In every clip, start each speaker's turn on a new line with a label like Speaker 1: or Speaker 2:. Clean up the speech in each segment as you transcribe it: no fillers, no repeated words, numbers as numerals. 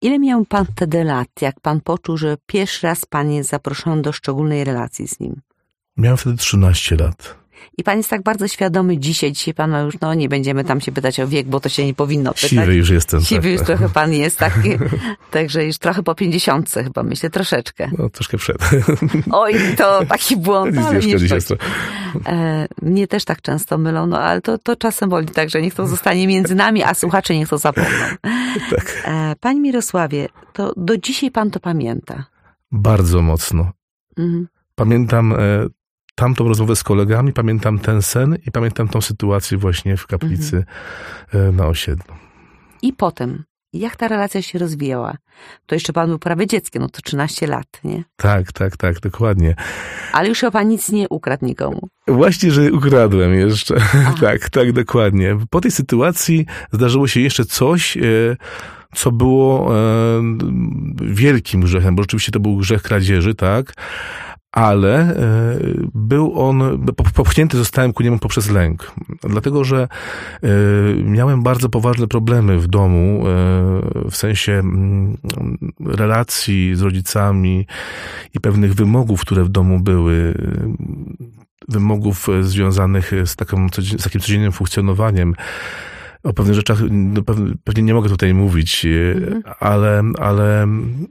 Speaker 1: Ile miał pan wtedy lat, jak pan poczuł, że pierwszy raz pan jest zaproszony do szczególnej relacji z nim?
Speaker 2: Miałem wtedy 13 lat.
Speaker 1: I pan jest tak bardzo świadomy dzisiaj pan ma już, nie będziemy tam się pytać o wiek, bo to się nie powinno pytać.
Speaker 2: Siwy już jestem.
Speaker 1: Siwy już trochę pan jest taki, także już trochę po 50 chyba, myślę, troszeczkę.
Speaker 2: No, troszkę przed.
Speaker 1: Oj, to taki błąd, ale nie
Speaker 2: szkodzi.
Speaker 1: Mnie też tak często mylą, ale to czasem boli, także niech to zostanie między nami, a słuchacze niech to zapomną.
Speaker 2: Tak.
Speaker 1: Panie Mirosławie, to do dzisiaj pan to pamięta?
Speaker 2: Bardzo mocno.
Speaker 1: Mhm.
Speaker 2: Pamiętam tamtą rozmowę z kolegami, pamiętam ten sen i pamiętam tą sytuację właśnie w kaplicy na osiedlu.
Speaker 1: I potem, jak ta relacja się rozwijała? To jeszcze pan był prawie dzieckiem, to 13 lat, nie?
Speaker 2: Tak, dokładnie.
Speaker 1: Ale już pan nic nie ukradł nikomu.
Speaker 2: Właśnie, że ukradłem jeszcze. Tak, dokładnie. Po tej sytuacji zdarzyło się jeszcze coś, co było wielkim grzechem, bo rzeczywiście to był grzech kradzieży, tak? Ale był on, popchnięty zostałem ku niemu poprzez lęk. Dlatego, że miałem bardzo poważne problemy w domu, w sensie relacji z rodzicami i pewnych wymogów, które w domu były, wymogów związanych z takim codziennym funkcjonowaniem. O pewnych rzeczach pewnie nie mogę tutaj mówić, ale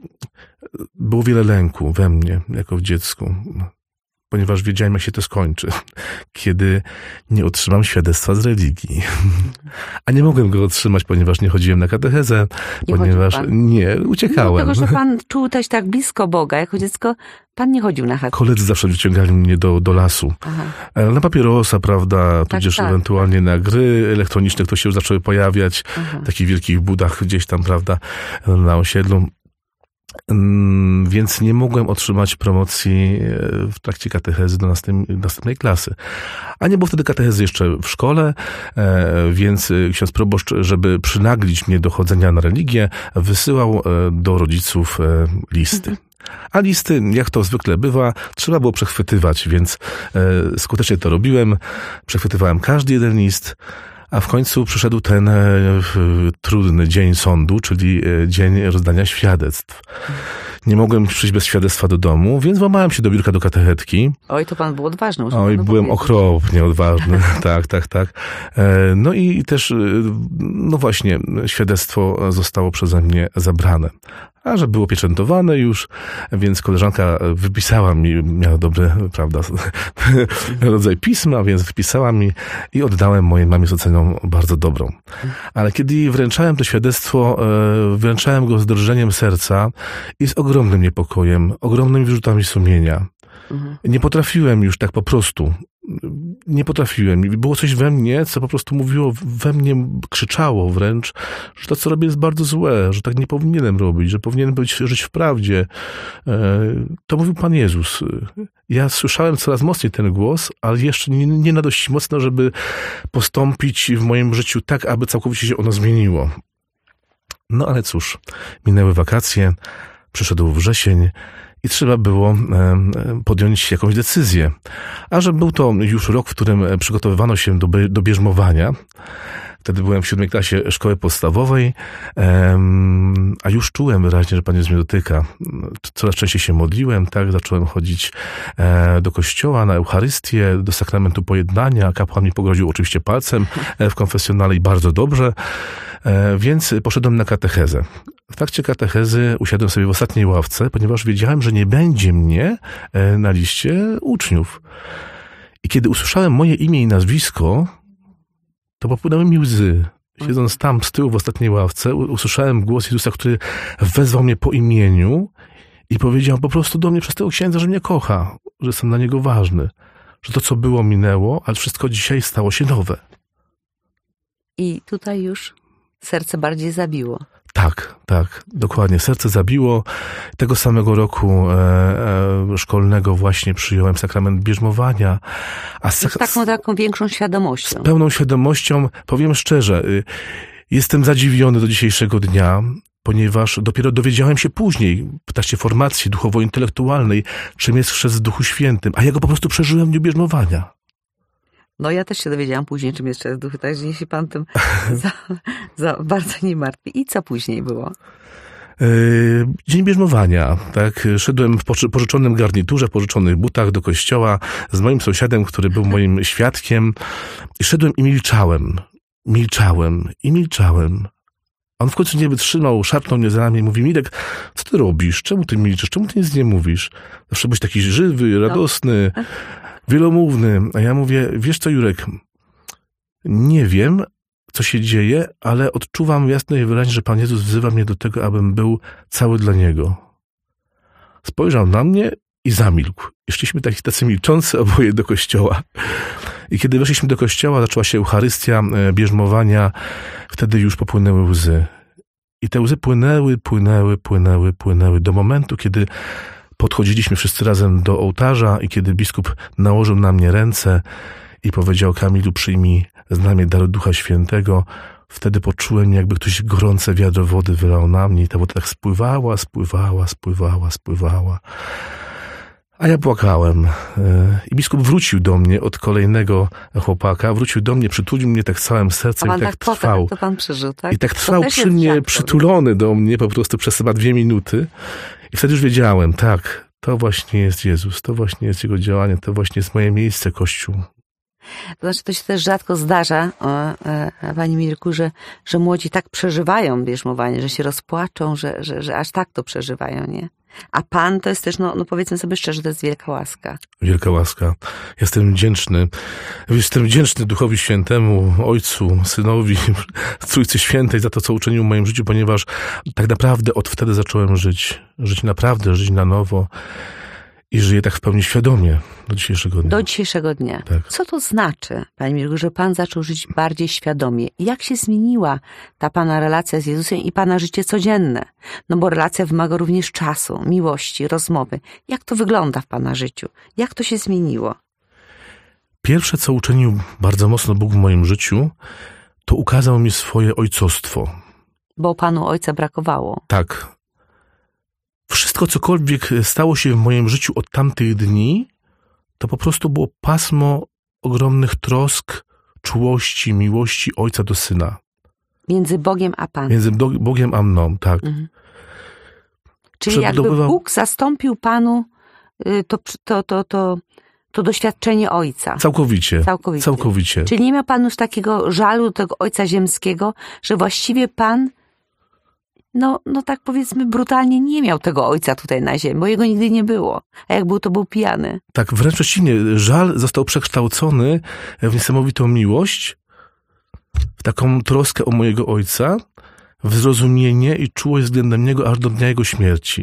Speaker 2: było wiele lęku we mnie, jako w dziecku, ponieważ wiedziałem, jak się to skończy, kiedy nie otrzymam świadectwa z religii. A nie mogłem go otrzymać, ponieważ nie chodziłem na katechezę, uciekałem.
Speaker 1: Dlatego, że pan czuł też tak blisko Boga, jako dziecko pan nie chodził na katechezę.
Speaker 2: Koledzy zawsze wyciągali mnie do lasu. Aha. Na papierosa, prawda, tudzież ewentualnie na gry elektroniczne, które się już zaczęły pojawiać, w takich wielkich budach gdzieś tam, prawda, na osiedlu. Więc nie mogłem otrzymać promocji w trakcie katechezy do następnej klasy. A nie było wtedy katechezy jeszcze w szkole, więc ksiądz proboszcz, żeby przynaglić mnie do chodzenia na religię, wysyłał do rodziców listy. A listy, jak to zwykle bywa, trzeba było przechwytywać, więc skutecznie to robiłem. Przechwytywałem każdy jeden list. A w końcu przyszedł ten trudny dzień sądu, czyli dzień rozdania świadectw. Nie mogłem przyjść bez świadectwa do domu, więc włamałem się do biurka do katechetki.
Speaker 1: Oj, to pan był odważny.
Speaker 2: Oj, byłem okropnie odważny. Tak. No i też, no właśnie, świadectwo zostało przeze mnie zabrane. A że było pieczętowane już, więc koleżanka wypisała mi, miała dobry, prawda, rodzaj pisma, więc wypisała mi i oddałem mojej mamie z oceną bardzo dobrą. Ale kiedy wręczałem to świadectwo, wręczałem go z drżeniem serca i z ogromnym niepokojem, ogromnymi wyrzutami sumienia. Nie potrafiłem już tak po prostu. Nie potrafiłem. Było coś we mnie, co po prostu mówiło we mnie, krzyczało wręcz, że to, co robię, jest bardzo złe, że tak nie powinienem robić, że powinienem żyć w prawdzie. To mówił Pan Jezus. Ja słyszałem coraz mocniej ten głos, ale jeszcze nie na dość mocno, żeby postąpić w moim życiu tak, aby całkowicie się ono zmieniło. No ale cóż, minęły wakacje, przyszedł wrzesień, i trzeba było podjąć jakąś decyzję. A że był to już rok, w którym przygotowywano się do bierzmowania, wtedy byłem w 7. klasie szkoły podstawowej, a już czułem wyraźnie, że Pan Jezus mnie dotyka. Coraz częściej się modliłem, tak, zacząłem chodzić do kościoła, na Eucharystię, do sakramentu pojednania. Kapłan mi pogroził oczywiście palcem w konfesjonale i bardzo dobrze, więc poszedłem na katechezę. W trakcie katechezy usiadłem sobie w ostatniej ławce, ponieważ wiedziałem, że nie będzie mnie na liście uczniów. I kiedy usłyszałem moje imię i nazwisko, to popłynęły mi łzy. Siedząc tam z tyłu w ostatniej ławce, usłyszałem głos Jezusa, który wezwał mnie po imieniu i powiedział po prostu do mnie przez tego księdza, że mnie kocha, że jestem dla niego ważny, że to, co było, minęło, ale wszystko dzisiaj stało się nowe.
Speaker 1: I tutaj już serce bardziej zabiło.
Speaker 2: Tak, dokładnie. Serce zabiło. Tego samego roku szkolnego właśnie przyjąłem sakrament bierzmowania.
Speaker 1: Z taką większą świadomością.
Speaker 2: Z pełną świadomością, powiem szczerze, jestem zadziwiony do dzisiejszego dnia, ponieważ dopiero dowiedziałem się później, w trakcie formacji duchowo-intelektualnej, czym jest chrzest w Duchu Świętym, a ja go po prostu przeżyłem w dniu bierzmowania.
Speaker 1: No ja też się dowiedziałam później, czym jest chrzest duchu, także niech się pan tym za bardzo nie martwi. I co później było?
Speaker 2: Dzień bierzmowania, tak? Szedłem w pożyczonym garniturze, w pożyczonych butach do kościoła z moim sąsiadem, który był moim świadkiem. I szedłem i milczałem. On w końcu nie wytrzymał, szarpnął mnie za ramię i mówi: Mirek, co ty robisz? Czemu ty milczysz? Czemu ty nic nie mówisz? Zawsze byłeś taki żywy, radosny, wielomówny. A ja mówię: wiesz co, Jurek, nie wiem, co się dzieje, ale odczuwam jasno i wyraźnie, że Pan Jezus wzywa mnie do tego, abym był cały dla Niego. Spojrzał na mnie i zamilkł. I szliśmy tacy milczący oboje do kościoła. I kiedy weszliśmy do kościoła, zaczęła się Eucharystia, bierzmowania, wtedy już popłynęły łzy. I te łzy płynęły do momentu, kiedy podchodziliśmy wszyscy razem do ołtarza i kiedy biskup nałożył na mnie ręce i powiedział: Kamilu, przyjmij znamię daru Ducha Świętego. Wtedy poczułem, jakby ktoś gorące wiadro wody wylał na mnie i ta woda tak spływała. A ja płakałem. I biskup wrócił do mnie od kolejnego chłopaka, wrócił do mnie, przytulił mnie tak całym sercem i tak trwał.
Speaker 1: To pan przeżył, tak?
Speaker 2: I tak trwał przy mnie, przytulony do mnie po prostu przez chyba 2 minuty. I wtedy już wiedziałem, tak, to właśnie jest Jezus, to właśnie jest Jego działanie, to właśnie jest moje miejsce, Kościół.
Speaker 1: To znaczy, to się też rzadko zdarza, Panie Mirku, że młodzi tak przeżywają bierzmowanie, że się rozpłaczą, że aż tak to przeżywają, nie? A Pan to jest też, no powiedzmy sobie szczerze, to jest wielka łaska.
Speaker 2: Wielka łaska. Jestem wdzięczny Duchowi Świętemu, Ojcu, Synowi, Trójcy Świętej za to, co uczynił w moim życiu, ponieważ tak naprawdę od wtedy zacząłem żyć na nowo. I żyję tak w pełni świadomie do dzisiejszego dnia.
Speaker 1: Do dzisiejszego dnia.
Speaker 2: Tak.
Speaker 1: Co to znaczy, Panie Mirku, że Pan zaczął żyć bardziej świadomie? Jak się zmieniła ta Pana relacja z Jezusem i Pana życie codzienne? No bo relacja wymaga również czasu, miłości, rozmowy. Jak to wygląda w Pana życiu? Jak to się zmieniło?
Speaker 2: Pierwsze, co uczynił bardzo mocno Bóg w moim życiu, to ukazał mi swoje ojcostwo.
Speaker 1: Bo Panu Ojca brakowało.
Speaker 2: Tak. Wszystko, cokolwiek stało się w moim życiu od tamtych dni, to po prostu było pasmo ogromnych trosk, czułości, miłości Ojca do Syna.
Speaker 1: Między Bogiem a Panem.
Speaker 2: Między Bogiem a mną, tak.
Speaker 1: Mhm. Czyli jakby Bóg zastąpił Panu to doświadczenie Ojca.
Speaker 2: Całkowicie.
Speaker 1: Czyli nie miał Pan już takiego żalu do tego Ojca Ziemskiego, że właściwie Pan no tak powiedzmy brutalnie nie miał tego Ojca tutaj na ziemi, bo Jego nigdy nie było. A jak był, to był pijany.
Speaker 2: Tak, wręcz przeciwnie. Żal został przekształcony w niesamowitą miłość, w taką troskę o mojego Ojca, w zrozumienie i czułość względem Niego aż do dnia Jego śmierci.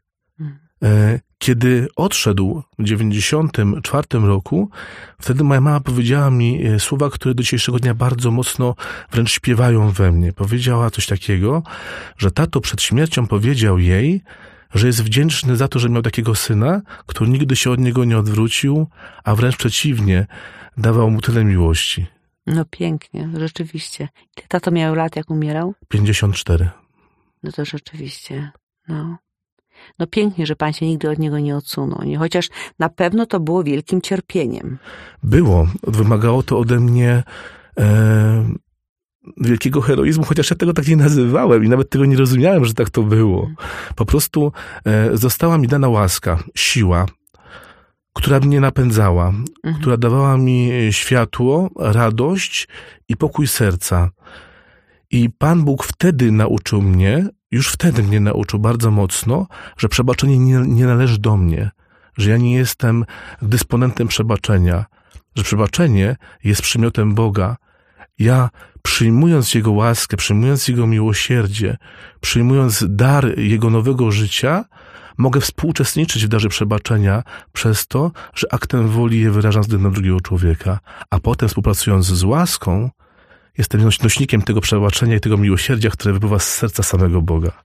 Speaker 2: Kiedy odszedł w 1994 roku, wtedy moja mama powiedziała mi słowa, które do dzisiejszego dnia bardzo mocno wręcz śpiewają we mnie. Powiedziała coś takiego, że tato przed śmiercią powiedział jej, że jest wdzięczny za to, że miał takiego syna, który nigdy się od niego nie odwrócił, a wręcz przeciwnie, dawał mu tyle miłości.
Speaker 1: No pięknie, rzeczywiście. Ile tato miał lat, jak umierał?
Speaker 2: 54.
Speaker 1: No to rzeczywiście, No pięknie, że Pan się nigdy od niego nie odsunął, nie? Chociaż na pewno to było wielkim cierpieniem.
Speaker 2: Było. Wymagało to ode mnie wielkiego heroizmu, chociaż ja tego tak nie nazywałem i nawet tego nie rozumiałem, że tak to było. Po prostu została mi dana łaska, siła, która mnie napędzała, która dawała mi światło, radość i pokój serca. I Pan Bóg wtedy nauczył mnie, już wtedy mnie nauczył bardzo mocno, że przebaczenie nie należy do mnie, że ja nie jestem dysponentem przebaczenia, że przebaczenie jest przymiotem Boga. Ja przyjmując Jego łaskę, przyjmując Jego miłosierdzie, przyjmując dar Jego nowego życia, mogę współuczestniczyć w darze przebaczenia przez to, że aktem woli je wyrażam względem drugiego człowieka, a potem współpracując z łaską, jestem nośnikiem tego przebaczenia i tego miłosierdzia, które wypływa z serca samego Boga.